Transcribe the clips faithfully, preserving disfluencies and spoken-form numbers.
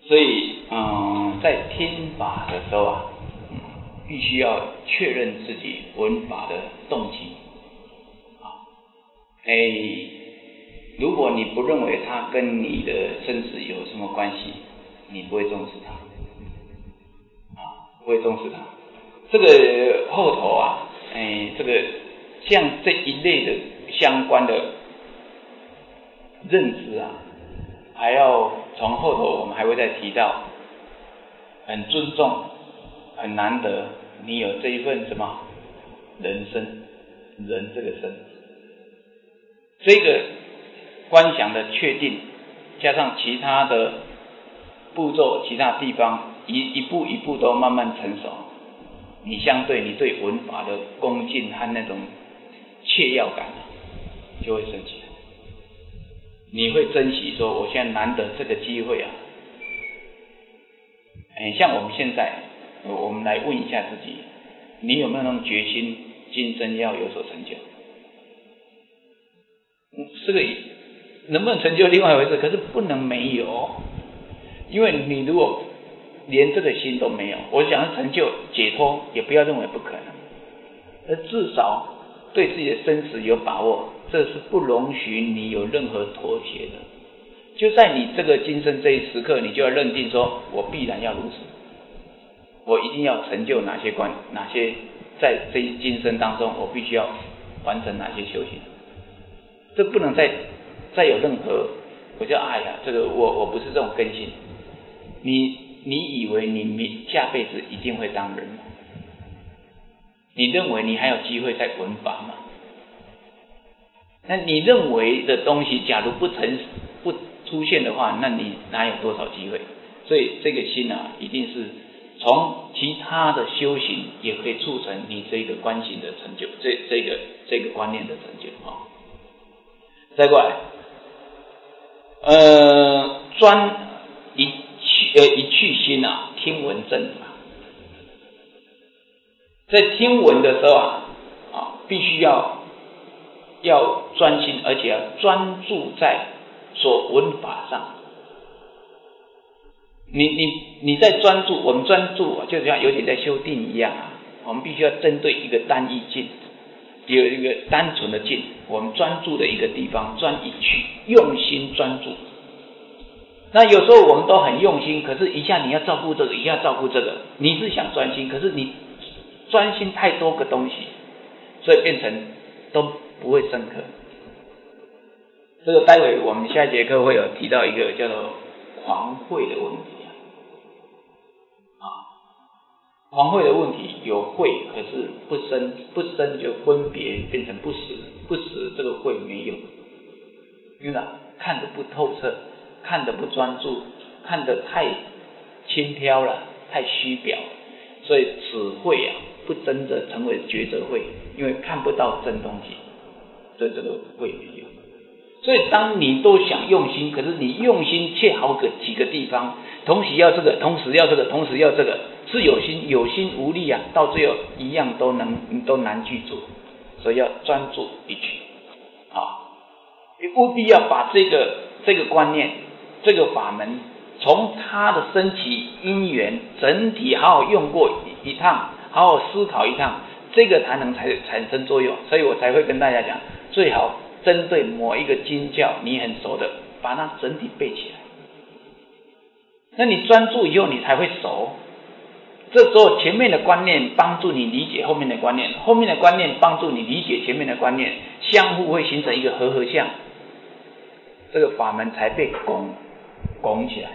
所以，嗯，在听法的时候啊，嗯，必须要确认自己闻法的动机。啊，哎，如果你不认为它跟你的生死有什么关系，你不会重视它，啊，不会重视它。这个后头啊，哎，这个像这一类的相关的认知啊，还要从后头我们还会再提到，很尊重，很难得，你有这一份什么人生，人这个生，这个观想的确定，加上其他的步骤，其他地方一一步一步都慢慢成熟，你相对你对闻法的恭敬和那种切要感就会升起来，你会珍惜说我现在难得这个机会啊。哎，像我们现在，我们来问一下自己，你有没有那种决心，今生要有所成就？这个能不能成就另外一回事，可是不能没有，因为你如果连这个心都没有，我想要成就解脱，也不要认为不可能，而至少对自己的生死有把握，这是不容许你有任何妥协的。就在你这个今生这一时刻，你就要认定说，我必然要如此，我一定要成就哪些关，哪些在这一今生当中，我必须要完成哪些修行。这不能再再有任何，我就哎呀，这个我我不是这种根性。你你以为你下辈子一定会当人吗？你认为你还有机会再闻法吗？那你认为的东西，假如不成不出现的话，那你哪有多少机会？所以这个心啊，一定是从其他的修行也可以促成你这个观行的成就，这这个这个观念的成就啊。再过来，呃，专一去呃一去心啊，听闻正法。在听闻的时候啊，啊，必须要要专心，而且要专注在所闻法上。你你你在专注，我们专注就像有点在修定一样啊，我们必须要针对一个单一境，有一个单纯的境，我们专注的一个地方，专一去，用心专注。那有时候我们都很用心，可是一下你要照顾这个，一下照顾这个，你是想专心，可是你专心太多个东西，所以变成都不会深刻。这个待会我们下一节课会有提到一个叫做狂慧的问题啊，狂慧的问题有慧，可是不深，不深就分别变成不实，不实这个慧没用，因为看得不透彻，看得不专注，看得太轻飘了，太虚表，所以此慧啊不真的成为觉者慧，因为看不到真东西，所以这个慧没用。所以当你都想用心，可是你用心切好个几个地方，同时要这个，同时要这个，同时要这个，是有心有心无力啊，到最后一样都能都难去做，所以要专注一去啊，你务必要把这个这个观念，这个法门，从它的升起因缘整体好好用过一趟，好好思考一趟，这个才能才产生作用。所以我才会跟大家讲，最好针对某一个经教你很熟的，把它整体背起来。那你专注以后，你才会熟。这时候前面的观念帮助你理解后面的观念，后面的观念帮助你理解前面的观念，相互会形成一个和合相，这个法门才被拱拱起来。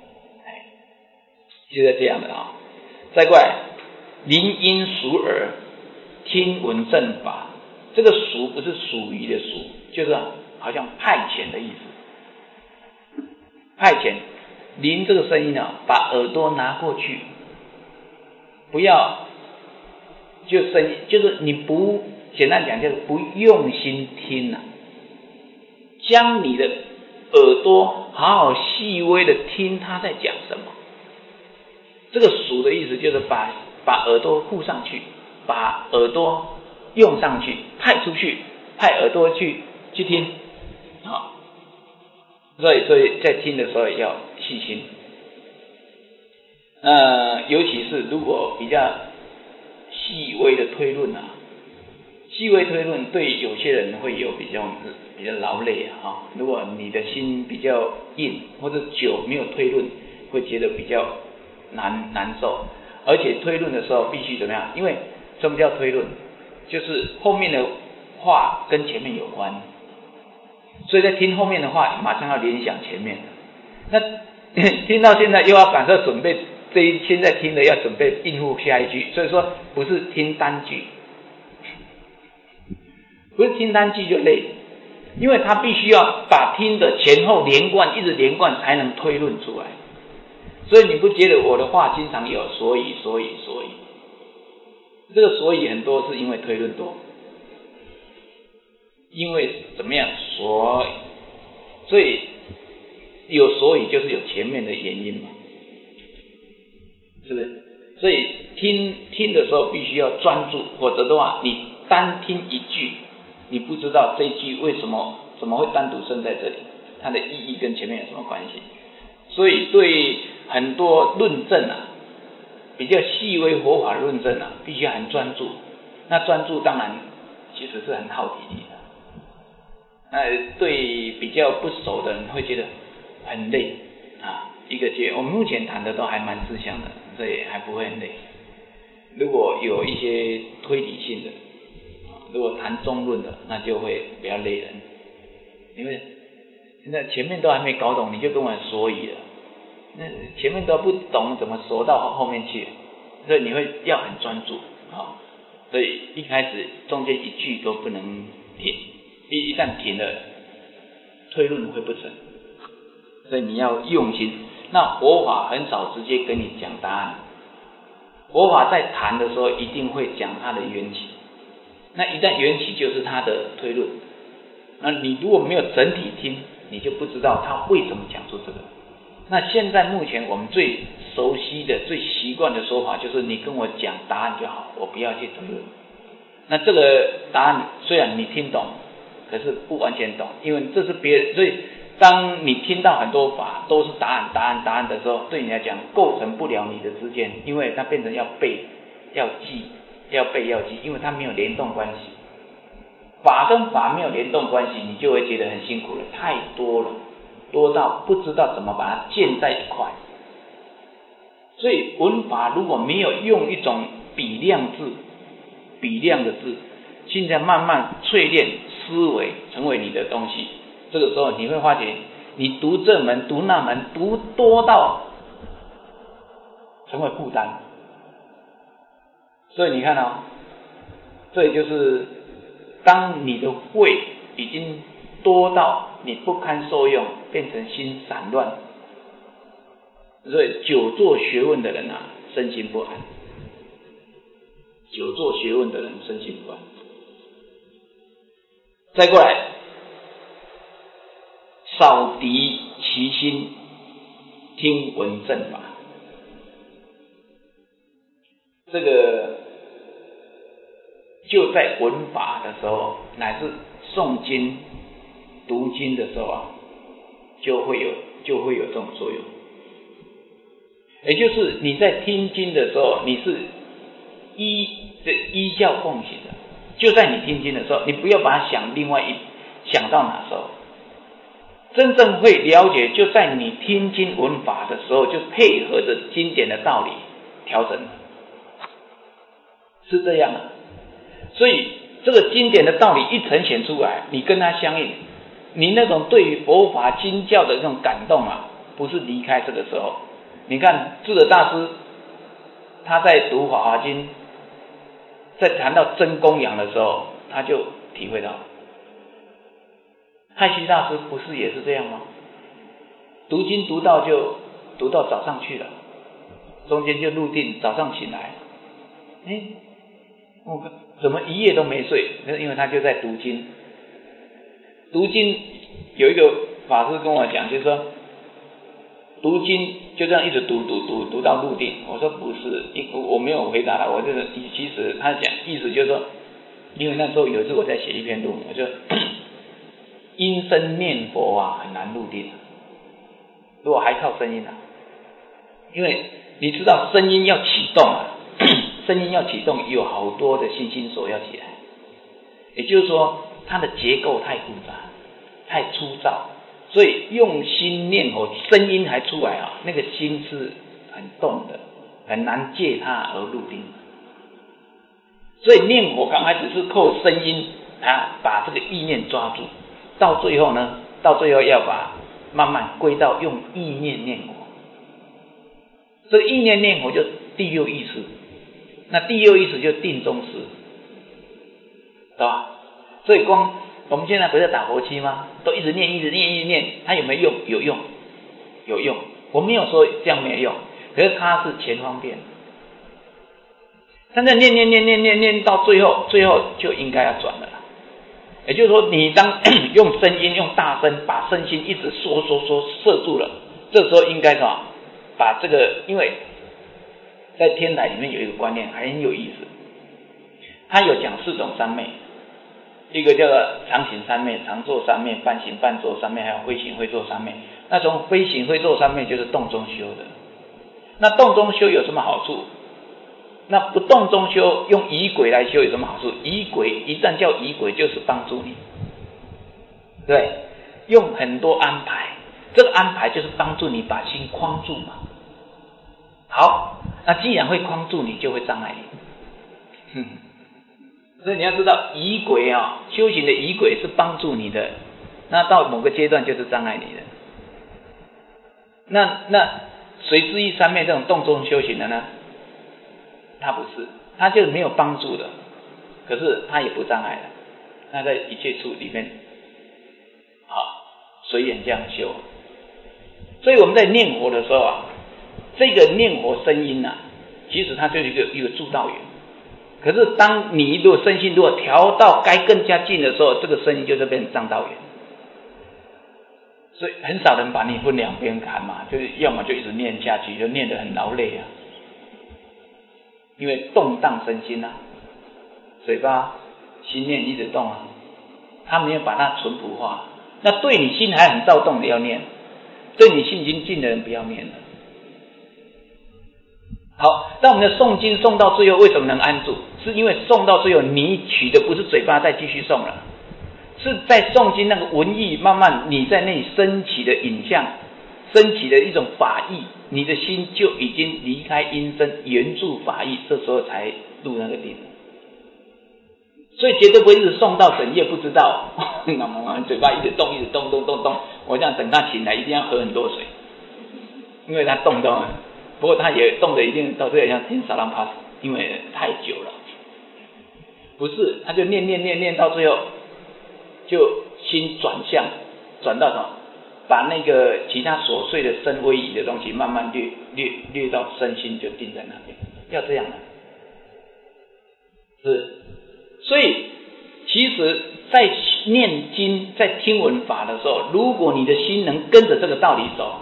就是这样的啊。再过来，聆音属耳，听闻正法。这个属不是属于的属，就是好像派遣的意思。派遣，聆这个声音啊，把耳朵拿过去，不要就声音，就是你不简单讲，就是不用心听啊，将你的耳朵好好细微的听他在讲什么。这个属的意思就是把把耳朵护上去，把耳朵用上去，派出去，派耳朵去去听，好，所以所以在听的时候要细心， 呃，尤其是如果比较细微的推论啊，细微推论对有些人会有比较比较劳累啊、哦。如果你的心比较硬，或者久没有推论，会觉得比较难难受。而且推论的时候必须怎么样？因为什么叫推论？就是后面的话跟前面有关，所以在听后面的话，马上要联想前面的。那听到现在又要赶快准备这一现在听的要准备应付下一句，所以说不是听单句，不是听单句就累，因为他必须要把听的前后连贯，一直连贯才能推论出来。所以你不觉得我的话经常有所以所以所以？这个所以很多是因为推论多，因为怎么样？所以，所以有所以就是有前面的原因嘛，是不是？所以听听的时候必须要专注，否则的话，你单听一句，你不知道这一句为什么怎么会单独生在这里，它的意义跟前面有什么关系？所以对很多论证啊，比较细微佛法论证啊，必须很专注。那专注当然其实是很耗体力的。那对比较不熟的人会觉得很累啊。一个节，我们目前谈的都还蛮自相的，所以还不会很累。如果有一些推理性的，如果谈中论的，那就会比较累人。因为现在前面都还没搞懂，你就跟我所以了。那前面都不懂，怎么说到后面去？所以你会要很专注啊。所以一开始中间一句都不能停，一一旦停了，推论会不成。所以你要用心。那佛法很少直接跟你讲答案，佛法在谈的时候一定会讲它的缘起。那一旦缘起就是它的推论。那你如果没有整体听，你就不知道他为什么讲出这个。那现在目前我们最熟悉的、最习惯的说法就是，你跟我讲答案就好，我不要去推论。那这个答案虽然你听懂，可是不完全懂，因为这是别人。所以当你听到很多法都是答案、答案、答案的时候，对你来讲构成不了你的知见，因为它变成要背、要记、要背、要记，因为它没有联动关系。法跟法没有联动关系，你就会觉得很辛苦了，太多了，多到不知道怎么把它建在一块。所以文法如果没有用一种比量字、比量的字，现在慢慢淬炼思维，成为你的东西。这个时候你会发觉，你读这门、读那门，读多到成为负担。所以你看哦，这就是当你的慧已经多到你不堪受用，变成心散乱，所以久做学问的人啊，身心不安。久做学问的人身心不安。再过来，扫涤其心，听闻正法。这个就在闻法的时候，乃至诵经、读经的时候啊，就会有就会有这种作用。也就是你在听经的时候，你是依这依教奉行的。就在你听经的时候，你不要把它想另外一想到哪时候，真正会了解，就在你听经闻法的时候，就配合着经典的道理调整，是这样啊。所以这个经典的道理一呈现出来，你跟它相应，你那种对于佛法经教的这种感动啊，不是离开这个时候。你看智者大师他在读《法华经》，在谈到真供养的时候，他就体会到。太虚大师不是也是这样吗？读经读到就读到早上去了，中间就入定，早上醒来，哎，我怎么一夜都没睡？因为他就在读经。读经有一个法师跟我讲，就是说读经就这样一直读读读读到入定。我说不是，我没有回答他，我就是其实他讲意思就是说，因为那时候有一次我在写一篇论文，我就音声念佛啊很难入定，如果还靠声音啊，因为你知道声音要启动啊，声音要启动有好多的信心锁要起来，也就是说它的结构太复杂太粗糙，所以用心念佛声音还出来啊，那个心是很动的，很难借它而入定。所以念佛刚开始是靠声音啊，把这个意念抓住，到最后呢，到最后要把慢慢归到用意念念佛。这个意念念佛就第六意识，那第六意识就定中识，对吧？所以光我们现在不是在打佛七吗？都一直念一直念一直念，它有没有用？有用，有用。我没有说这样没有用，可是它是前方便。但是念念念念念念到最后，最后就应该要转了。也就是说，你当用声音用大声把身心一直缩缩缩摄住了，这时候应该什么？把这个，因为在天台里面有一个观念很有意思，他有讲四种三昧，一个叫做常行三昧、常坐三昧、半行半坐三昧，还有非行非坐三昧。那从非行非坐三昧就是动中修的。那动中修有什么好处？那不动中修，用仪轨来修有什么好处？仪轨一旦叫仪轨，就是帮助你，对，用很多安排，这个安排就是帮助你把心框住嘛。好，那既然会框住你，就会障碍你。所以你要知道，仪轨啊，修行的仪轨是帮助你的，那到某个阶段就是障碍你的。那那随之一三昧这种动中修行的呢？它不是，它就是没有帮助的，可是它也不障碍的。那在一切处里面，啊，随缘这样修。所以我们在念佛的时候啊，这个念佛声音啊，其实它就是一个一个助道缘。可是当你如果身心如果调到该更加近的时候，这个声音就是变成障道缘。所以很少人把你分两边看嘛，就是要么就一直念下去，就念得很劳累啊。因为动荡身心啊，嘴巴心念一直动啊，他没有把它淳朴化。那对你心还很躁动的要念，对你心已经静的人不要念了。好，当我们的诵经诵到最后，为什么能安住？是因为诵到最后，你取的不是嘴巴再继续诵了，是在诵经那个文意慢慢你在那里升起的影像，升起的一种法意，你的心就已经离开音声，圆住法意，这时候才入那个定。所以绝对不会一直诵到整夜不知道，嘴巴一直动一直动动动动，我这样等他醒来一定要喝很多水，因为他动动了。不过他也动的一定到最后像听萨朗帕斯，因为太久了。不是，他就念念念念到最后，就心转向，转到什么？把那个其他琐碎的身微仪的东西慢慢略略略到身心就定在那边，要这样的。是，所以其实在念经在听闻法的时候，如果你的心能跟着这个道理走，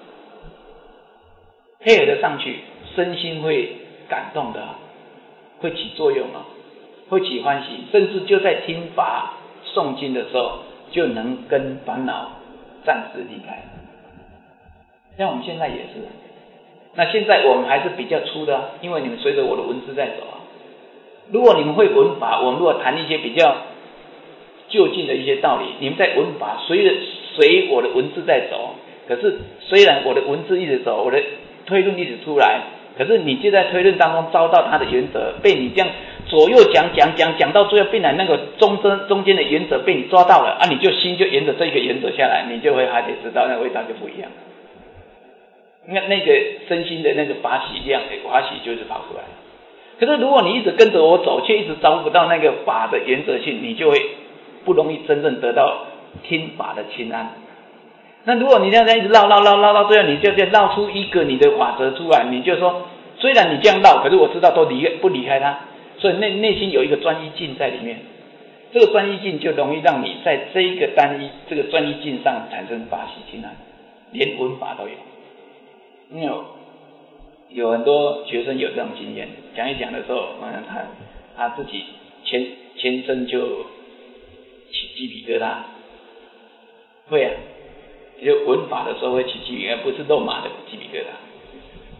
配合得上去，身心会感动的，会起作用啊，会起欢喜，甚至就在听法诵经的时候，就能跟烦恼暂时离开。像我们现在也是，那现在我们还是比较粗的啊，因为你们随着我的文字在走啊。如果你们会文法，我们如果谈一些比较就近的一些道理，你们在文法随着随我的文字在走，可是虽然我的文字一直走，我的推论一直出来，可是你就在推论当中遭到它的原则，被你这样左右讲讲讲讲到最后，变成那个中间中间的原则被你抓到了啊，你就心就沿着这个原则下来，你就会还得知道那个味道就不一样。那那个身心的那个法喜量，法喜就是跑出来了。可是如果你一直跟着我走，却一直找不到那个法的原则性，你就会不容易真正得到听法的清安。那如果你这样一直绕绕绕绕到最后，你就绕出一个你的法则出来，你就说，虽然你这样绕，可是我知道都离不离开它，所以内内心有一个专一境在里面。这个专一境就容易让你在这一个单一这个专一境上产生法喜清安，连文法都有。因为有很多学生有这种经验，讲一讲的时候，嗯，他他自己前前身就起鸡皮疙瘩，会啊，就文法的时候会起鸡皮疙瘩，不是肉麻的鸡皮疙瘩。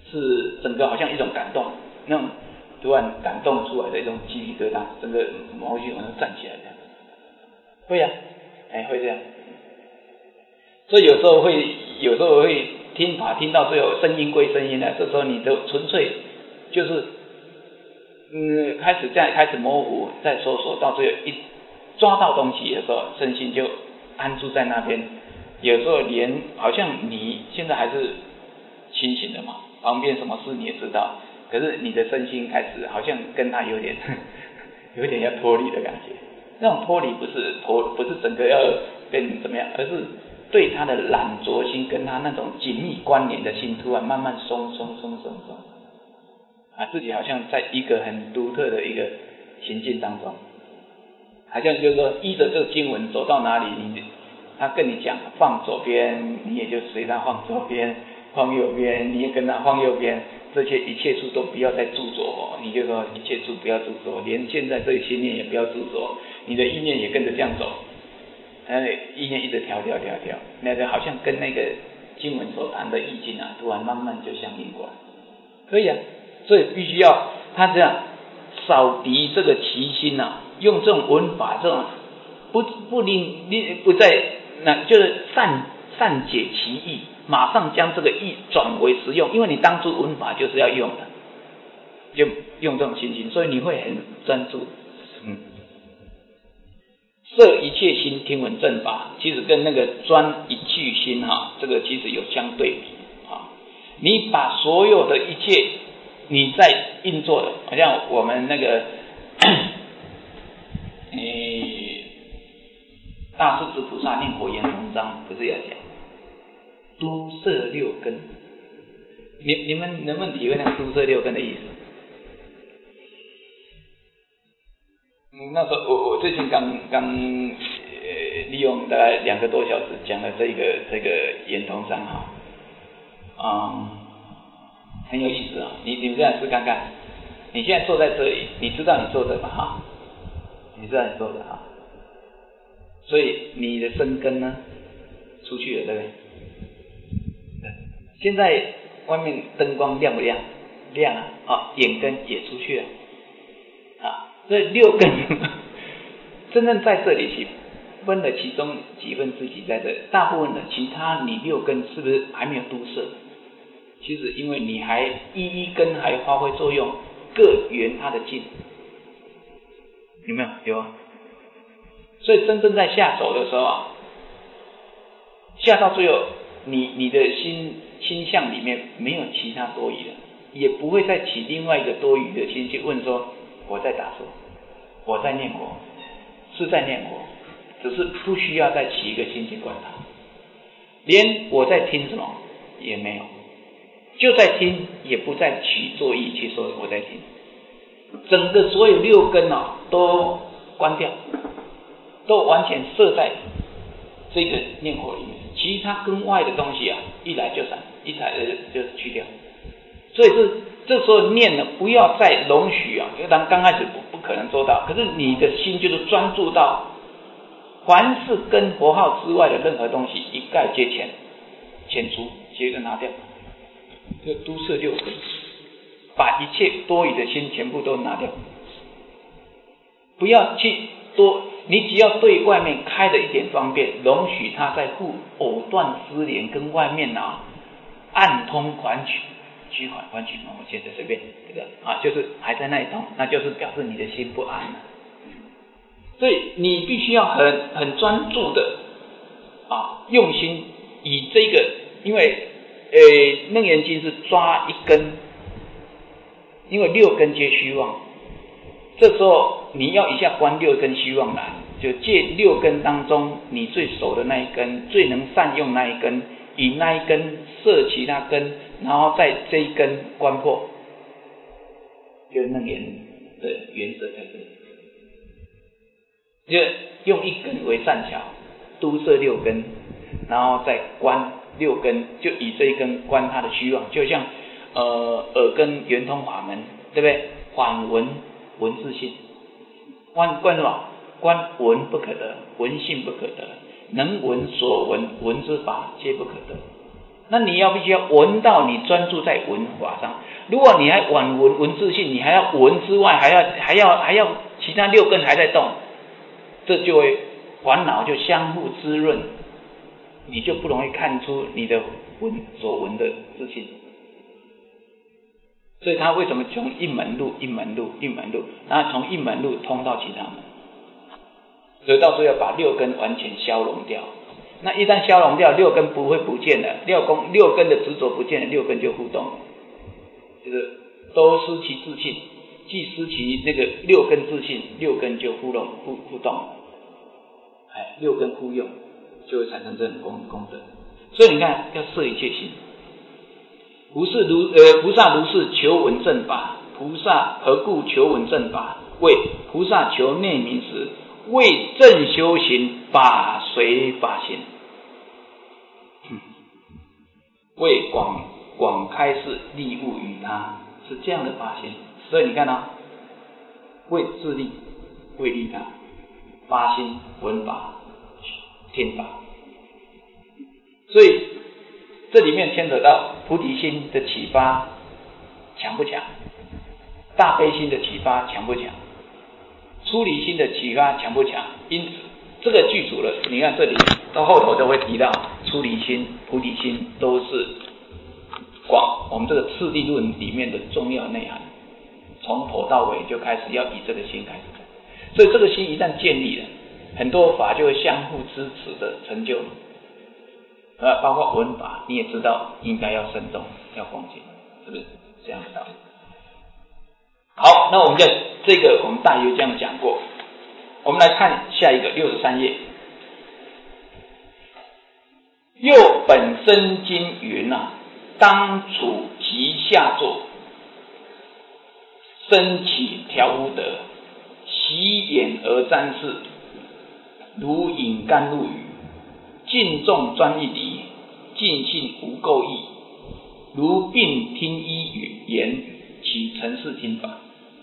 是整个好像一种感动，那种突然感动出来的一种鸡皮疙瘩，整个毛细孔都站起来这样。会啊，哎会这样。所以有时候会有时候会听法听到最后声音归声音了，这时候你都纯粹就是嗯开始这样开始模糊，再搜索到最后一抓到东西的时候，身心就安住在那边。有时候连好像你现在还是清醒的嘛，旁边什么事你也知道，可是你的身心开始好像跟他有点有点要脱离的感觉。那种脱离不是脱不是整个要变成怎么样，而是对他的懒惰心跟他那种紧密关联的心突然慢慢松松松松松啊，自己好像在一个很独特的一个情境当中，好像就是说依着这个经文走到哪里，你他跟你讲放左边，你也就随他放左边，放右边你也跟他放右边，这些一切处都不要再著着，你就说一切处不要著着，连现在这一心念也不要著着，你的意念也跟着这样走，呃，意念一直调调调调，那个好像跟那个经文所谈的意境啊，突然慢慢就相应过来，可以啊，所以必须要他这样扫涤这个其心啊，用这种文法，这种不不令不在那就是善善解其意，马上将这个意转为实用，因为你当初文法就是要用的，就用这种心情，所以你会很专注。嗯，摄一切心听闻正法，其实跟那个专一句心哈、啊，这个其实有相对比啊。你把所有的一切你在运作的，好像我们那个诶，大势至菩萨念佛圆通章不是要讲都摄六根？你你们能不能体会那个都摄六根的意思？嗯，那时候我我最近刚刚呃利用大概两个多小时讲了这个这个圆通章哈，啊、嗯，很有意思啊！你你们这样试看看，你现在坐在这里，你知道你坐着吧哈？你知道你坐着哈？所以你的身根呢出去了，对不对？现在外面灯光亮不亮？亮啊！好，眼根也出去了啊。所以六根真正在这里去分了其中几分之几在这，大部分的其他你六根是不是还没有都摄？其实因为你还一一根还发挥作用，各圆它的境，有没有？有啊。所以真正在下手的时候啊，下到最后，你你的心心相里面没有其他多余的，也不会再起另外一个多余的心去问说我在打坐，我在念佛，是在念佛，只是不需要再起一个心去管它，连我在听什么也没有，就在听也不再起作意去说我在听，整个所有六根啊都关掉，都完全设在这个念佛里面，其他根外的东西啊，一来就闪，一来就去掉。所以是这时候念呢，不要再容许啊，因为当刚开始不不可能做到，可是你的心就是专注到，凡是跟佛号之外的任何东西，一概皆遣遣除，接着拿掉，就都摄六根，把一切多余的心全部都拿掉，不要去多。你只要对外面开了一点方便，容许它在互藕断丝连，跟外面啊暗通款曲，曲款款曲，我现在随便这个啊，就是还在那一通，那就是表示你的心不安了。所以你必须要很很专注的啊，用心以这个，因为呃楞严经是抓一根，因为六根皆虚妄。这时候你要一下观六根虚妄来，就借六根当中你最熟的那一根，最能善用那一根，以那一根摄其他根，然后在这一根观破，就楞严的原则在这里，就用一根为善巧，都摄六根，然后再观六根，就以这一根观它的虚妄，就像呃耳根圆通法门，对不对？缓闻闻自性，观观什么？观闻不可得，闻性不可得，能闻所闻闻之法皆不可得。 那你要必须要闻到，你专注在闻法上。如果你还晚闻闻自性，你还要闻之外，还要还要还要其他六根还在动，这就会烦恼就相互滋润，你就不容易看出你的闻所闻的自性。所以他为什么从一门路一门路一门路，然后从一门路通到其他门，所以到时候要把六根完全消融掉。那一旦消融掉，六根不会不见了，六根六根的执着不见了，六根就互动，就是都失其自性，既失其那个六根自性，六根就互动互互动，哎，六根互用，就会产生这种功功德。所以你看，要摄一切心。不是如呃菩萨如是求闻正法，菩萨何故求闻正法？为菩萨求内明时，为正修行，法随法行，嗯、为广广开示利物于他，是这样的发心。所以你看啊，为自利，为利他，发心闻法听法。所以这里面牵扯到菩提心的启发强不强，大悲心的启发强不强，出离心的启发强不强。因此这个具足了，你看这里到后头都会提到出离心、菩提心都是广我们这个次第论里面的重要内涵，从头到尾就开始要以这个心开始。所以这个心一旦建立了，很多法就会相互支持的成就。呃，包括闻法，你也知道应该要慎重，要恭敬，是不是这样的道理？好，那我们就这个我们大约这样讲过。我们来看下一个六十三页。又本生经云啊，当处极下座，升起调伏德，洗眼而瞻视，如饮甘露雨，尽众专一理，尽性无垢意，如并听一言，起尘世听法。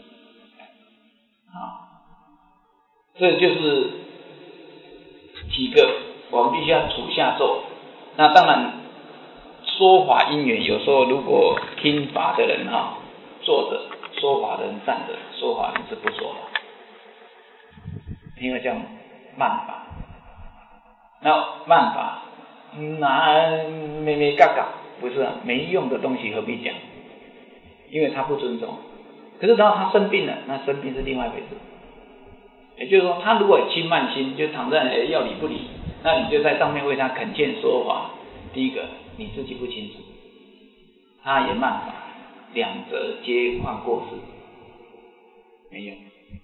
啊，这就是几个我们必须要处下座。那当然说法因缘，有时候如果听法的人哈坐着，说法的人站着，说法人是不说的，因为这样慢法。那慢法那咩咩嘎嘎，不是、啊、没用的东西何必讲，因为他不尊重。可是然后他生病了，那生病是另外一回事。也就是说，他如果轻慢心，就躺在要理不理，那你就在上面为他恳切说法。第一个，你自己不清楚，他也慢法，两者皆犯过失，没有。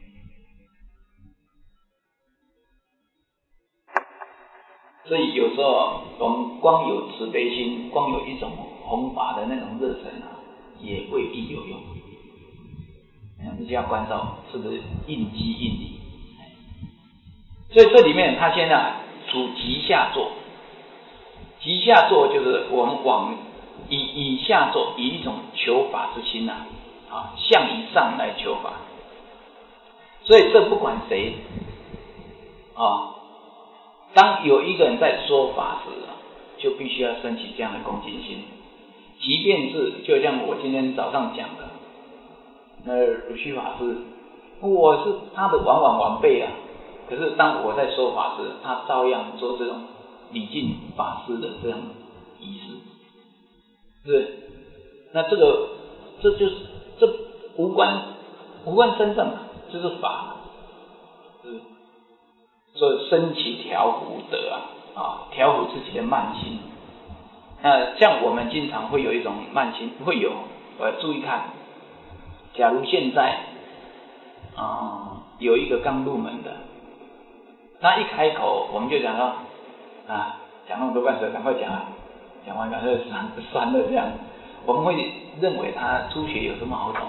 所以有时候我们光有慈悲心，光有一种弘法的那种热忱啊，也未必有用。你就要关照是不是应机应理。所以这里面他现在处极下座，极下座就是我们往以以下座，以一种求法之心啊，啊向以上来求法。所以这不管谁啊，当有一个人在说法时啊，就必须要升起这样的恭敬心。即便是就像我今天早上讲的，那鲁虚法师，我是他的晚晚晚辈啊。可是当我在说法时，他照样做这种礼敬法师的这样仪式，是不是？那这个这就是这无关无关真正，这是法，是不是？所以升起调伏德啊，啊，调伏自己的慢心。那像我们经常会有一种慢心，会有，呃，注意看，假如现在啊有一个刚入门的。他一开口，我们就讲到啊，讲那么多半水，赶快讲啊，讲完赶快酸酸的这样，我们会认为他初学有什么好懂？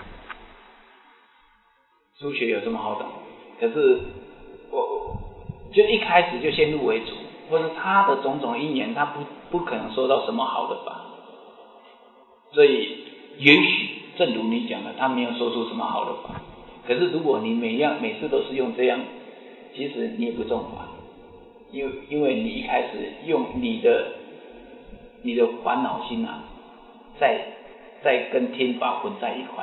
初学有什么好懂？可是我就一开始就先入为主，或者他的种种因缘，他不不可能说到什么好的法，所以也许正如你讲的，他没有说出什么好的法。可是如果你每样每次都是用这样。其实你也不重法，因为因为你一开始用你的你的烦恼心啊，在在跟天法混在一块。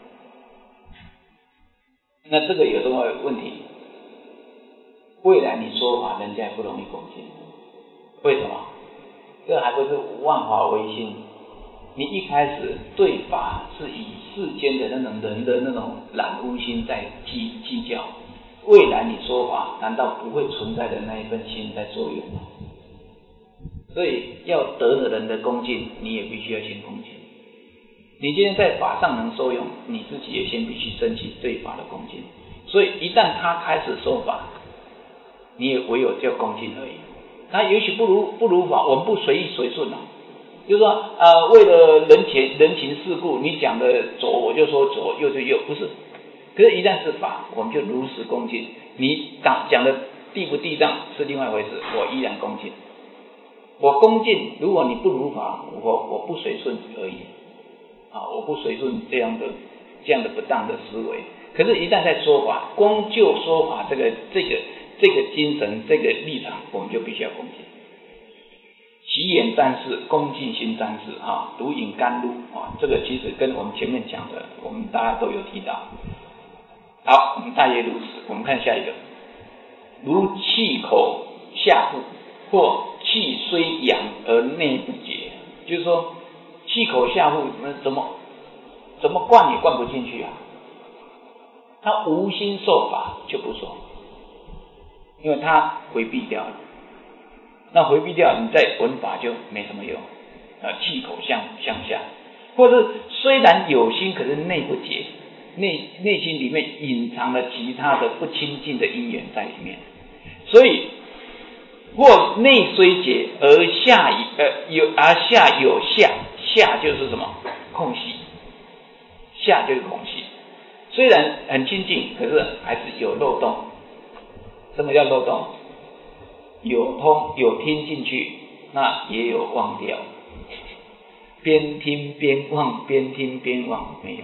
那这个有什么问题？未来你说法，人家也不容易恭敬。为什么？这还不是万法唯心？你一开始对法是以世间的那种人的那种染污心在计计较，未来你说法，难道不会存在的那一份心在作用吗？所以要得的人的恭敬，你也必须要先恭敬。你今天在法上能受用，你自己也先必须升起对法的恭敬。所以一旦他开始说法，你也唯有叫恭敬而已。他也许不如不如法，我们不随意随顺啊。就是说，呃，为了人情人情世故，你讲的左我就说左，右就右，不是。可是，一旦是法，我们就如实恭敬。你讲讲的地不地当是另外一回事，我依然恭敬。我恭敬，如果你不如法，我我不随顺而已。啊，我不随顺这样的这样的不当的思维。可是，一旦在说法，光就说法这个这个这个精神这个立场，我们就必须要恭敬。其言但是恭敬心但是啊，如饮甘露啊，这个其实跟我们前面讲的，我们大家都有提到。好，我们大约如此。我们看下一个，如气口下腹，或气虽扬而内不结，就是说气口下腹怎么怎么灌也灌不进去啊。他无心受法就不说，因为他回避掉了。那回避掉，你再闻法就没什么用。呃，气口向向下，或者虽然有心，可是内不结，内内心里面隐藏了其他的不清净的因缘在里面。所以，或内虽结而下呃有而下有下，下就是什么？空隙，下就是空隙。虽然很清净，可是还是有漏洞。什么叫漏洞？有通有听进去，那也有忘掉。边听边忘，边听边忘，没有。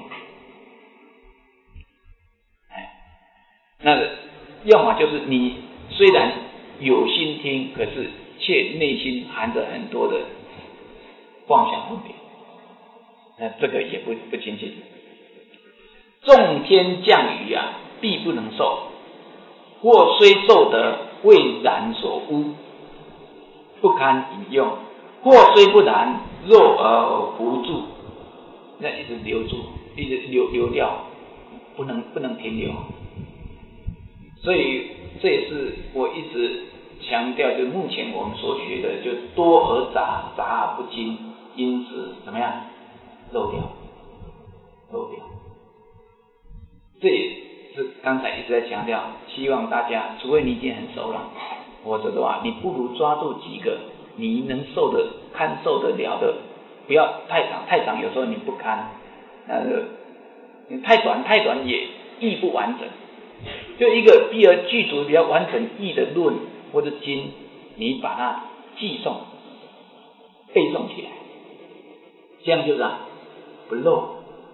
哎，那要么就是你虽然有心听，可是却内心含着很多的妄想分别，那这个也不不清净。众天降雨啊，必不能受，或虽受得，未然所污，不堪饮用；或虽不然，肉而不住，那一直留住，一直流流掉，不能不能停留。所以这也是我一直强调，就目前我们所学的，就多而杂，杂而不精，因此怎么样漏掉，漏掉。这也是刚才一直在强调，希望大家，除非你已经很熟了，否则的话，你不如抓住几个你能受的、堪受得了的，不要太长，太长有时候你不堪，那个太短，太短也意不完整。就一个比较具足比较完整义的论或者经，你把它记诵、背诵起来，这样就是啊不漏，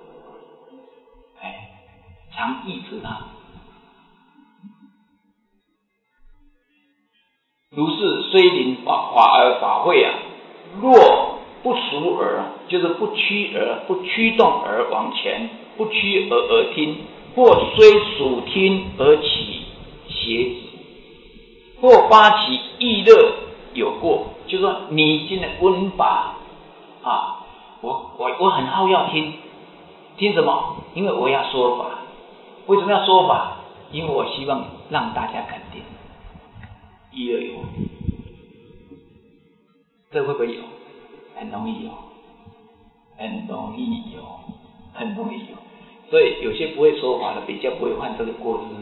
哎，常忆持它。如是虽临法法而法会啊，若不熟而，就是不趋而不驱动而往前，不趋而而听，或虽属听而起邪执，或发起意乐有过，就是说你今天闻法啊，我我我很好要听，听什么？因为我要说法。为什么要说法？因为我希望让大家肯定。意乐有，这会不会有？很容易有，很容易有，很容易有。所以有些不会说法的，比较不会犯这个过失，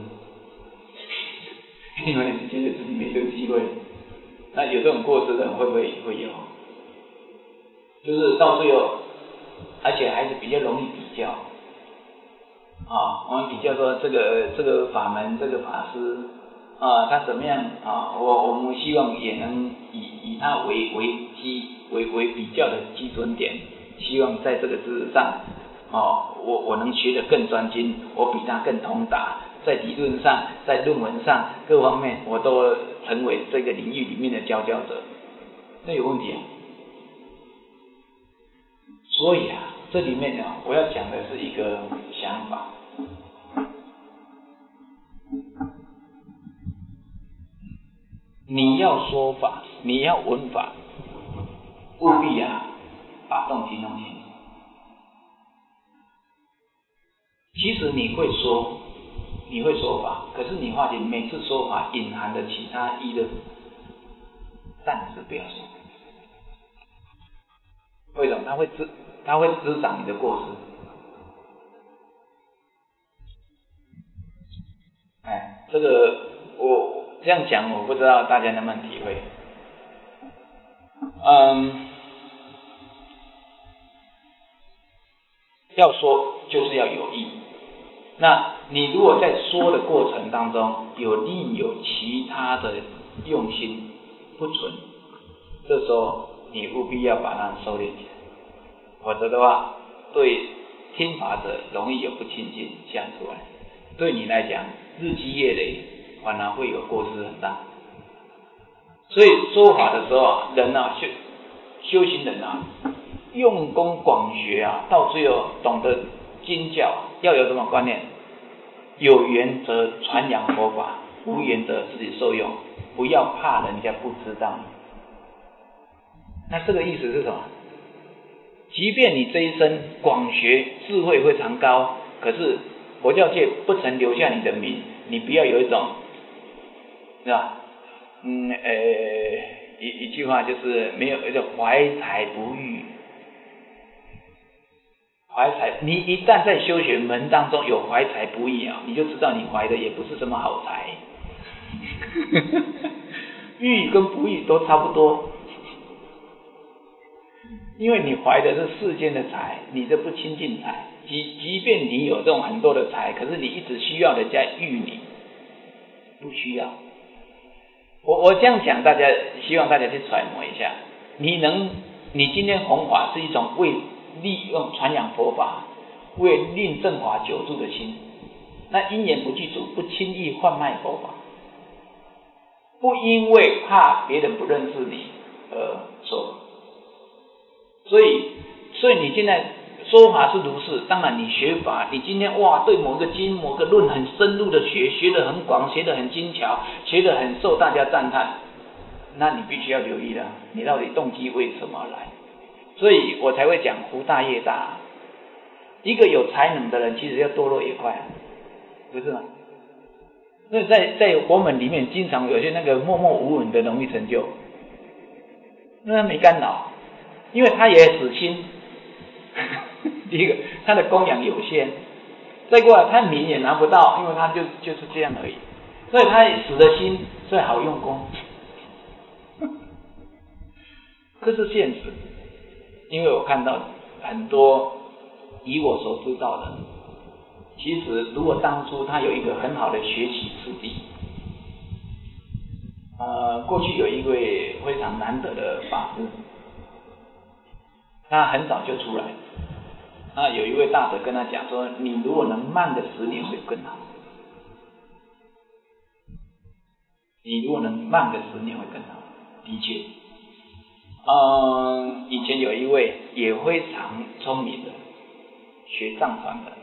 因为觉得自己没这个机会。那有这种过失的人会不会会有？就是到最后，而且还是比较容易比较。啊，我们比较说这个这个法门，这个法师啊，他怎么样啊？我我们希望也能以以他为为基为为比较的基准点，希望在这个知识上，哦，我我能学得更专精，我比他更通达，在理论上，在论文上各方面，我都成为这个领域里面的佼佼者。这有问题啊？ 所以啊，这里面呢，我要讲的是一个想法。你要说法，你要闻法，务必啊，把动机弄清楚。其实你会说，你会说法，可是你发现每次说法隐含的其他意的，暂时不要说。为什么？它会滋，它会滋长你的过失。哎，这个我这样讲，我不知道大家能不能体会。嗯，要说就是要有意。那你如果在说的过程当中有另有其他的用心不纯，这时候你务必要把它收敛起来，否则的话，对听法者容易有不亲近相出来，对你来讲日积月累，反而会有过失很大。所以说法的时候啊，人啊修修行人啊，用功广学啊，到最后懂得经教，要有什么观念？有缘则传扬佛法，无缘则自己受用，不要怕人家不知道。那这个意思是什么？即便你这一生广学，智慧非常高，可是佛教界不曾留下你的名，你不要有一种，是吧？嗯，呃，一一句话就是没有一种怀才不遇。怀才，你一旦在修学门当中有怀才不遇啊，你就知道你怀的也不是什么好才。遇跟不遇都差不多，因为你怀的是世间的财，你这不亲近财。即即便你有这种很多的财，可是你一直需要人家遇你，不需要。我我这样讲，大家希望大家去揣摩一下。你能，你今天弘法是一种为利用传扬佛法，为令正法久住的心。那因缘不具足，不轻易贩卖佛法，不因为怕别人不认识你而说。所以，所以你现在说法是如是。当然，你学法，你今天哇，对某个经、某个论很深入的学，学得很广，学得很精巧，学得很受大家赞叹，那你必须要留意了，你到底动机为什么而来？所以我才会讲福大业大。一个有才能的人，其实要堕落也快，不是吗？所以在在佛门里面，经常有些那个默默无闻的容易成就，那没干扰，因为他也死心。第一个，他的供养有限；再过来，他名也拿不到，因为他就就是这样而已。所以他死了心，所以好用功。这是现实，因为我看到很多，以我所知道的，其实如果当初他有一个很好的学习次第，呃，过去有一位非常难得的法师，他很早就出来。那有一位大德跟他讲说，你如果能慢个十年会更好，你如果能慢个十年会更好。的确，嗯，以前有一位也非常聪明的学藏传的，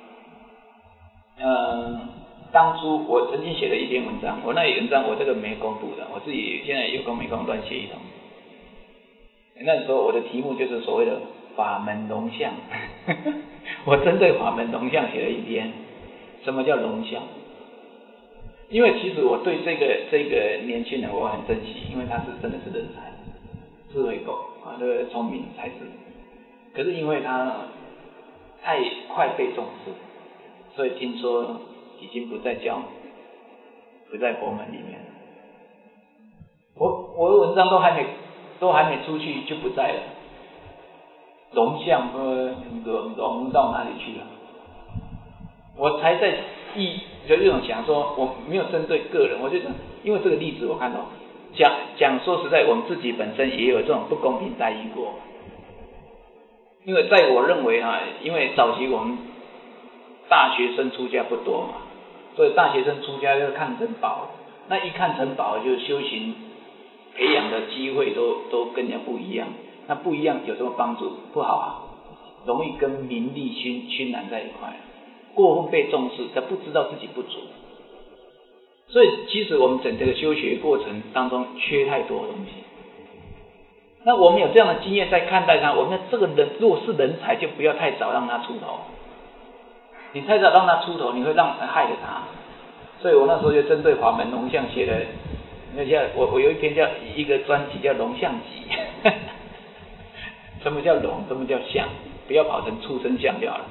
嗯，当初我曾经写了一篇文章，我那文章我这个没公布的，我自己现在有空没空乱写一通。那时候我的题目就是所谓的法门龙象，我针对法门龙象写了一篇。什么叫龙象？因为其实我对这个这个年轻人我很珍惜，因为他是真的是人才，智慧够啊，这个聪明才智。可是因为他太快被重视，所以听说已经不在教，不在佛门里面了。我我的文章都还没都还没出去就不在了，龙象和龙到哪里去了？我才在意就这种想说，我没有针对个人，我就想，因为这个例子我看到讲讲说实在，我们自己本身也有这种不公平待遇过。因为在我认为哈，因为早期我们大学生出家不多嘛，所以大学生出家要看成宝，那一看成宝就修行培养的机会都都跟人家不一样，那不一样有什么帮助？不好啊！ 容易跟名利心熏染在一块，过分被重视，他不知道自己不足。所以其实我们整个修学过程当中缺太多东西。那我们有这样的经验在看待他，我们这个人若是人才，就不要太早让他出头。你太早让他出头，你会让害了他。所以我那时候就针对法门龙象写了，那叫我我有一篇叫一个专辑叫龙象集。什么叫龙？什么叫象？不要跑成畜生象就好了。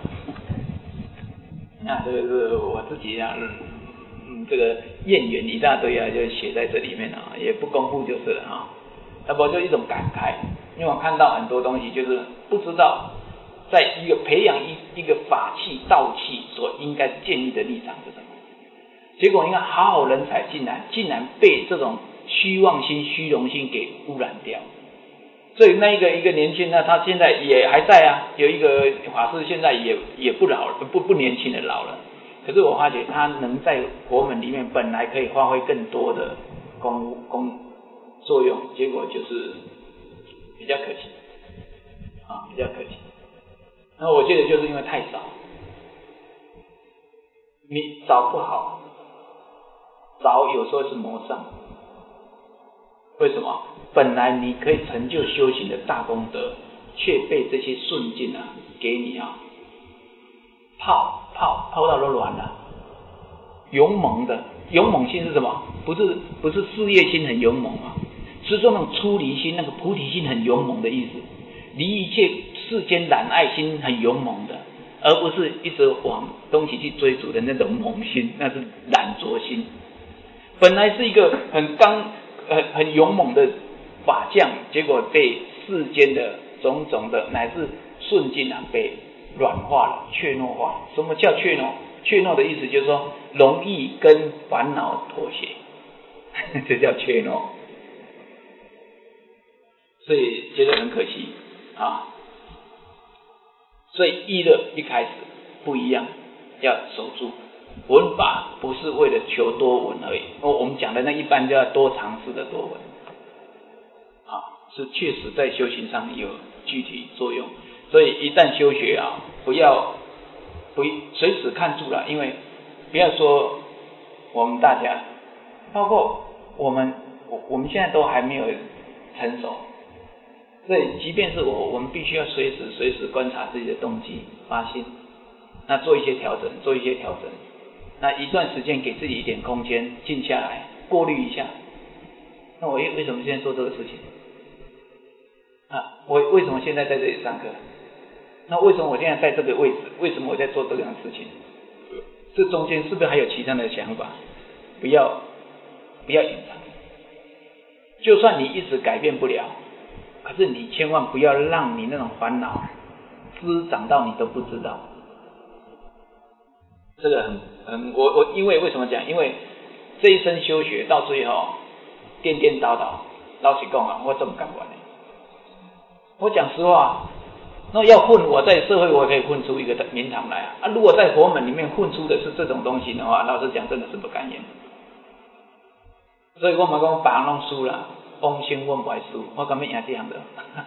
那这个是我自己啊，嗯，这个谚语一大堆啊，就写在这里面啊，也不公布就是了啊。那不就一种感慨，因为我看到很多东西，就是不知道在一个培养一一个法器道器所应该建立的立场是什么。结果你看，好好人才竟然竟然被这种虚妄心、虚荣心给污染掉。所以那一个一个年轻人，他现在也还在啊，有一个法师现在也也不老了，不不年轻的老了。可是我发觉他能在佛门里面本来可以发挥更多的功功作用，结果就是比较可惜啊，比较可惜。那我觉得就是因为太早，你找不好，找有时候是魔障。为什么？本来你可以成就修行的大功德，却被这些顺境啊给你啊泡泡泡到都软了。勇猛的勇猛心是什么？不是不是事业心很勇猛啊，是说那种出离心，那个菩提心很勇猛的意思，离一切世间染爱心很勇猛的，而不是一直往东西去追逐的那种猛心，那是懒惰心。本来是一个很刚很很勇猛的法将，结果被世间的种种的乃至顺境啊被软化了、怯懦化。什么叫怯懦？怯懦的意思就是说容易跟烦恼妥协，这叫怯懦。所以觉得很可惜啊。所以意乐一开始不一样，要守住。闻法不是为了求多闻而已，我们讲的那一般叫多尝试的多闻啊，是确实在修行上有具体作用。所以一旦修学啊，不要不随时看住了，因为不要说我们大家，包括我们我我们现在都还没有成熟，所以即便是我我们必须要随时随时观察自己的动机发心，那做一些调整做一些调整，那一段时间给自己一点空间，静下来过滤一下。那我为什么现在做这个事情啊？我为什么现在在这里上课？那为什么我现在在这个位置？为什么我在做这样的事情？这中间是不是还有其他的想法？不要不要隐藏。就算你一直改变不了，可是你千万不要让你那种烦恼滋长到你都不知道。这个很很我我因为为什么讲？因为这一生修学到最后颠颠倒倒，老实讲啊，我这么敢管呢？我讲实话，那要混，我在社会我可以混出一个名堂来啊！啊，如果在佛门里面混出的是这种东西的话，老实讲真的是不甘愿。所以我嘛讲，别人拢输啦，往生我不会输，我甘愿赢这样的，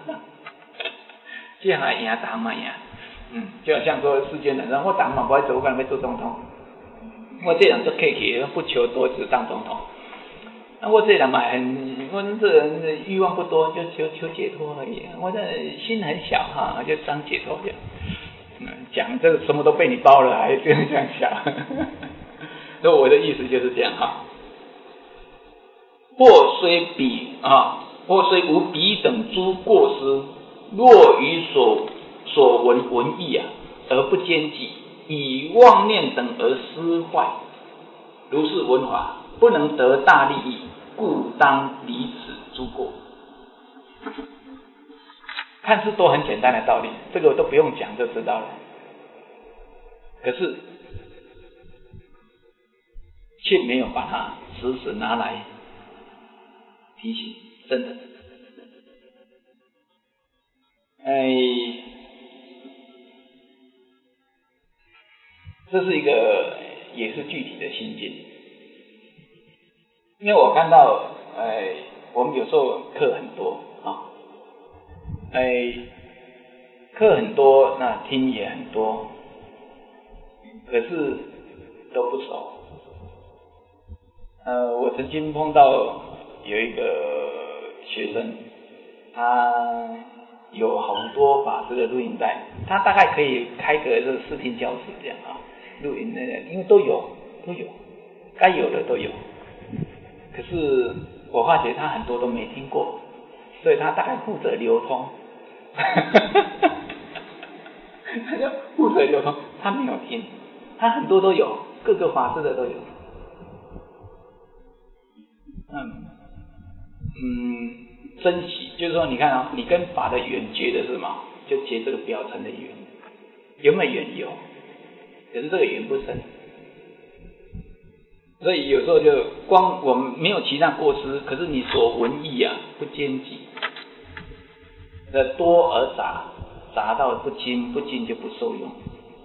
这样来赢，打嘛赢。嗯，就好像说世间人，我党嘛不爱做，我干嘛要做总统？我这人做客气，不求多，只当总统。那我这人嘛很，我这人的欲望不多，就求求解脱而已。我的心很小哈，就当解脱这样。嗯，讲这个什么都被你包了，还这样这样想。所以我的意思就是这样哈。或虽彼啊，或虽无彼等诸过失，若于所所闻闻义啊，而不坚记，以妄念等而失坏，如是闻法，不能得大利益，故当离此诸过。看似都很简单的道理，这个我都不用讲就知道了。可是却没有把它时时拿来提醒，真的。哎，这是一个也是具体的心境。因为我看到，哎，我们有时候课很多啊，哎， 课很多，那听也很多，可是都不熟。呃，我曾经碰到有一个学生，他有好多法师的录影带，他大概可以开个这视听教室这样啊，录影那个，因为都有都有，该有的都有。可是我发觉他很多都没听过，所以他大概负责流通，他就负责流通，他没有听，他很多都有，各个法师的都有。嗯嗯，珍惜就是说，你看啊、哦，你跟法的缘结的是什么？就结这个表层的缘，有没有缘？有，可是这个缘不深。所以有时候就光我们没有其他过失，可是你所闻意啊不兼济，的多而杂，杂到不精，不精就不受用。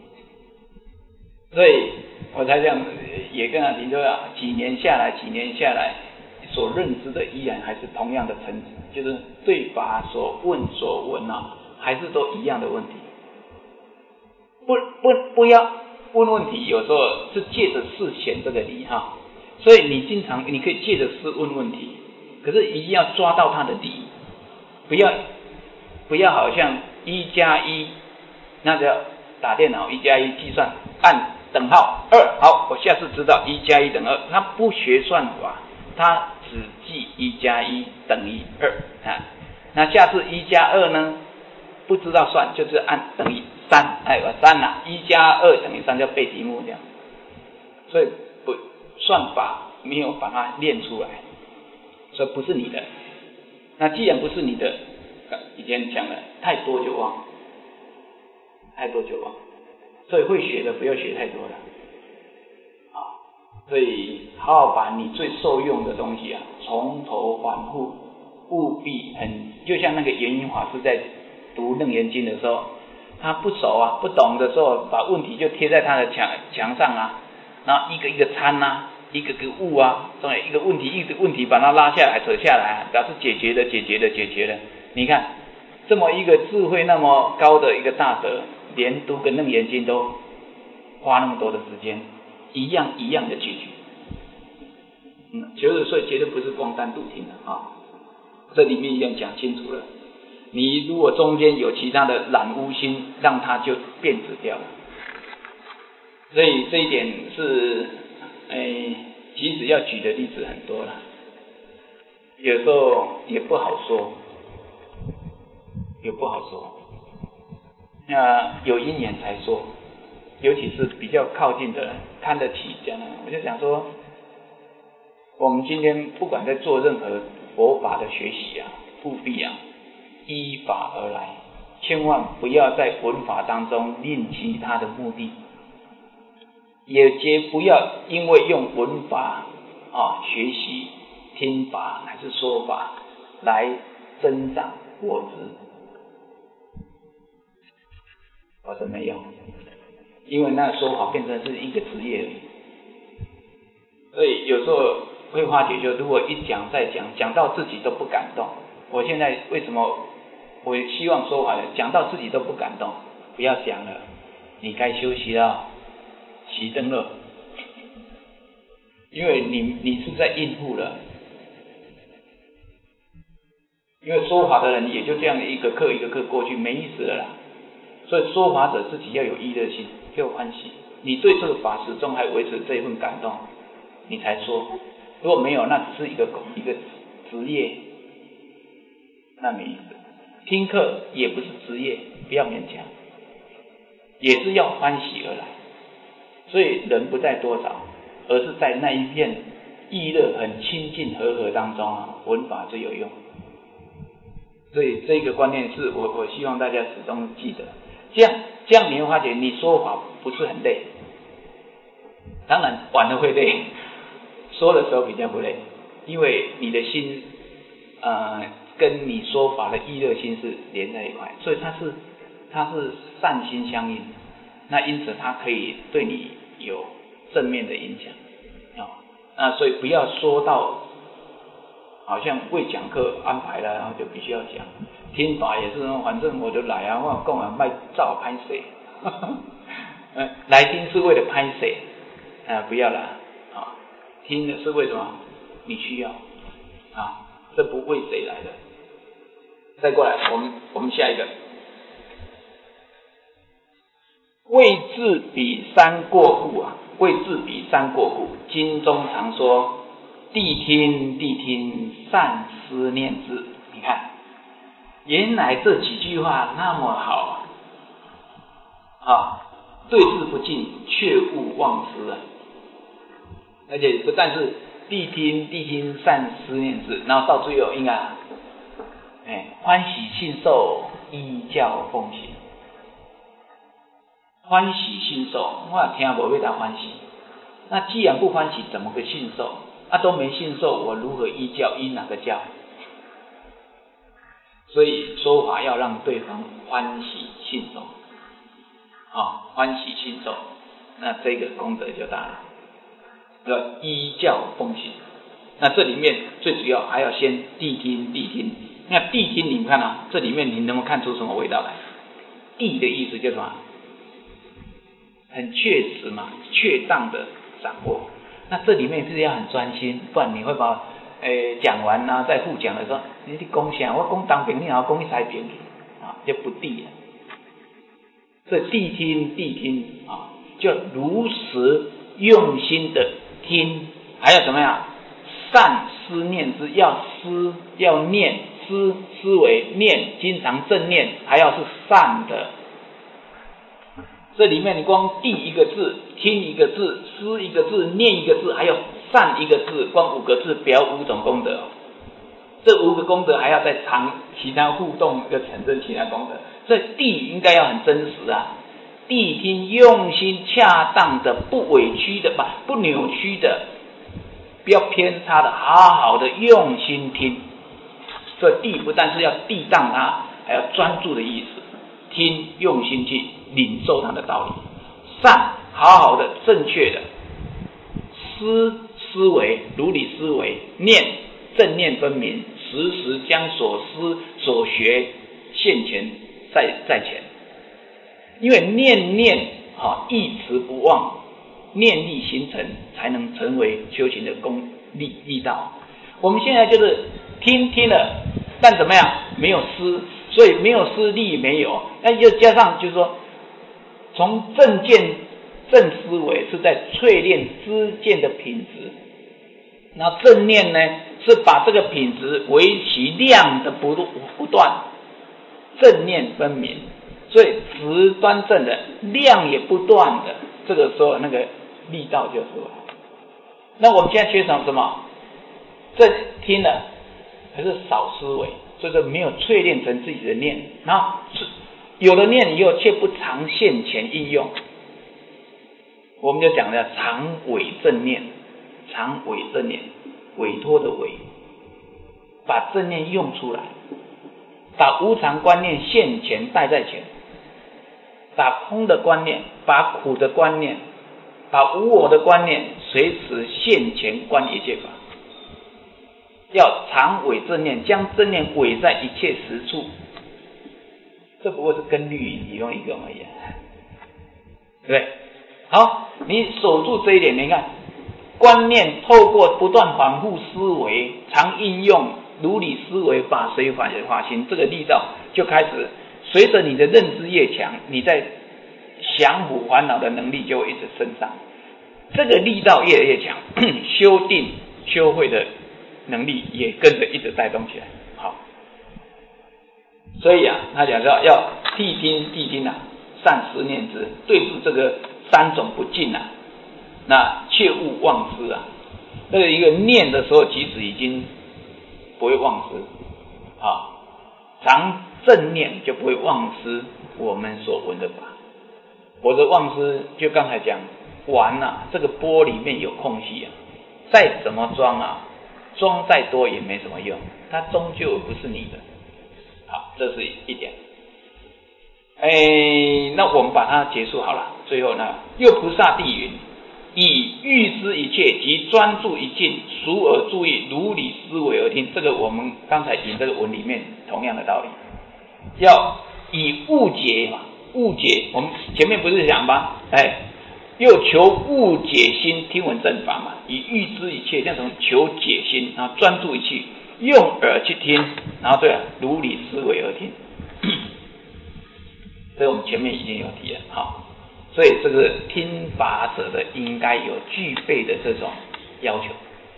所以我才这样也跟他提说啊，几年下来，几年下来，所认知的依然还是同样的层次，就是对法所问所闻啊，还是都一样的问题。不不不要问问题，有时候是借着事显这个理哈，所以你经常你可以借着事问问题，可是一定要抓到它的理，不要不要好像一加一，那就打电脑一加一计算按等号二，好，我下次知道一加一等二，他不学算法，他只记一加一等于二啊，那下次一加二呢？不知道算，就是按等于三，哎，我三啦，一加二等于三，就背题目这样。所以不算法没有把它练出来，所以不是你的。那既然不是你的，以前讲了，太多就忘，太多就忘。所以会学的不要学太多了，啊，所以好好把你最受用的东西啊，从头反复，务必很，就像那个圆云法师在读楞严经的时候，他不熟啊，不懂的时候，把问题就贴在他的墙墙上啊，然后一个一个参啊，一个个悟啊，总有一个问题一个问题把它拉下来扯下来，表示解决的解决的解决了。你看这么一个智慧那么高的一个大德，连读个楞严经都花那么多的时间，一样一样的解决。嗯，就是所以绝对不是光单独听的啊，这里面已经讲清楚了。你如果中间有其他的染污心，让它就变质掉了。所以这一点是，哎，其实要举的例子很多了，有时候也不好说，也不好说。那有因缘才说，尤其是比较靠近的人，看得起这样的，我就想说，我们今天不管在做任何佛法的学习啊，务必啊，依法而来，千万不要在闻法当中另其他的目的，也绝不要因为用闻法啊学习听法还是说法来增长果子，我说没有，因为那说法变成是一个职业而已。所以有时候会发觉，就如果一讲再讲，讲到自己都不感动。我现在为什么我希望说法的，讲到自己都不感动，不要讲了，你该休息了，熄灯了，因为你你是在应付了。因为说法的人也就这样一个课一个课过去，没意思了啦。所以说法者自己要有意乐心，要有欢喜。你对这个法始终还维持这一份感动，你才说。如果没有，那只是一个一个职业，那没意思。听课也不是职业，不要勉强，也是要欢喜而来。所以人不在多少，而是在那一片意乐很亲近和合当中啊，闻法最有用。所以这个观念是我我希望大家始终记得，这样这样你会发觉你说法不是很累，当然晚了会累，说的时候比较不累，因为你的心呃跟你说法的意乐心是连在一块，所以它是它是善心相应，那因此它可以对你有正面的影响啊、哦，那所以不要说到好像为讲课安排了，然后就必须要讲。听法也是，反正我就来啊，我讲啊，卖照拍谁，来听是为了拍谁啊，不要啦啊，听的是为什么？你需要啊，这不为谁来的。再过来，我们我们下一个，未至彼三过故啊，未至彼三过故，经中常说，谛听谛听，善思念之。你看。原来这几句话那么好啊，啊，对事不敬，却勿忘失啊！而且不但是谛听谛听，善思念之，然后到最后应该，哎，欢喜信受，依教奉行。欢喜信受，我听无要他欢喜。那既然不欢喜，怎么个信受？啊，都没信受，我如何依教？依哪个教？所以说法要让对方欢喜信受，啊，欢喜信受，那这个功德就大了。要依教奉行，那这里面最主要还要先谛听谛听。那谛听，你们看啊，这里面你能够看出什么味道来？谛的意思就是什么？很确实嘛，确当的掌握。那这里面是要很专心，不然你会把诶讲完啊，再复讲的时候，你你讲啥？我讲东边，你好讲去西边去啊，就不谛了。所以谛听谛听啊，就如实用心的听，还要怎么样？善思念之，要思要念，思思维念，经常正念，还要是善的。这里面你光谛一个字，听一个字，思一个字，念一个字，还有善一个字，光五个字表五种功德。这五个功德还要再藏其他互动，要产生其他功德。这谛应该要很真实啊，谛听用心恰当的，不委屈的吧，不扭曲的，不要偏差的，好好的用心听。这谛不但是要谛当它，还要专注的意思，听用心去领受它的道理。善好好的正确的思思维，如理思维，念正念分明，时时将所思所学现前在在前。因为念念啊，一词不忘，念力形成，才能成为修行的功力力道。我们现在就是听听了，但怎么样？没有思，所以没有思力没有。那又加上就是说，从正见正思维是在淬炼知见的品质，那正念呢是把这个品质维其量的不不断，正念分明，所以质端正的，量也不断的，这个时候那个力道就出来。那我们现在缺少什么？这听了可是少思维，所以说没有淬炼成自己的念，然后有了念以后却不常现前应用。我们就讲了常委正念，常委正念，委托的委，把正念用出来，把无常观念现前带在前，把空的观念，把苦的观念，把无我的观念随时现前观一切法。要常委正念，将正念委在一切实处，这不过是跟律仪其中一个而已，对不对？好，你守住这一点，你看观念透过不断反复思维，常应用如理思维，法随法也法行，这个力道就开始随着你的认知越强，你在降伏烦恼的能力就会一直升上，这个力道越来越强，修定修慧的能力也跟着一直带动起来。好，所以啊，他讲说要谛听谛听啊，善思念之，对治这个三种不净啊，那切勿忘失啊。这个一个念的时候，其实已经不会忘失啊，常正念就不会忘失我们所闻的法。否则忘失，就刚才讲完啊，这个钵里面有空隙啊，再怎么装啊，装再多也没什么用，它终究不是你的。好，这是一点。哎，那我们把它结束好了。最后呢，又菩萨地云： 以预知一切及专注一境，熟而注意，如理思维而听。这个我们刚才引这个文里面同样的道理，要以误解嘛，误解。我们前面不是讲吗？哎，又求误解心，听闻正法嘛。以预知一切，这样从求解心，然后专注一切，用耳去听，然后对啊，如理思维而听。所以我们前面已经有提了，好。所以这个听法者的应该有具备的这种要求，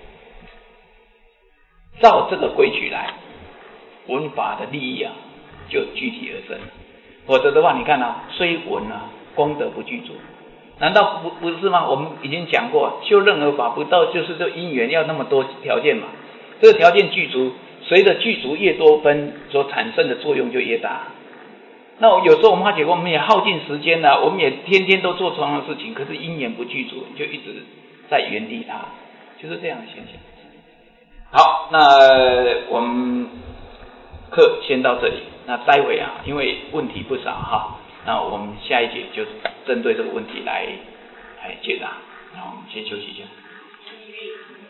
照这个规矩来，闻法的利益啊就具体而生。否则的话，你看啊，虽闻啊，功德不具足，难道不不是吗？我们已经讲过，修任何法不到就是这因缘要那么多条件嘛，这个条件具足，随着具足越多分所产生的作用就越大。那有时候我们发觉我们也耗尽时间了，我们也天天都做同样的事情，可是因缘不具足，就一直在原地踏，就是这样的现象。好，那我们课先到这里，那待会啊，因为问题不少哈，那我们下一节就针对这个问题来来解答。那我们先休息一下。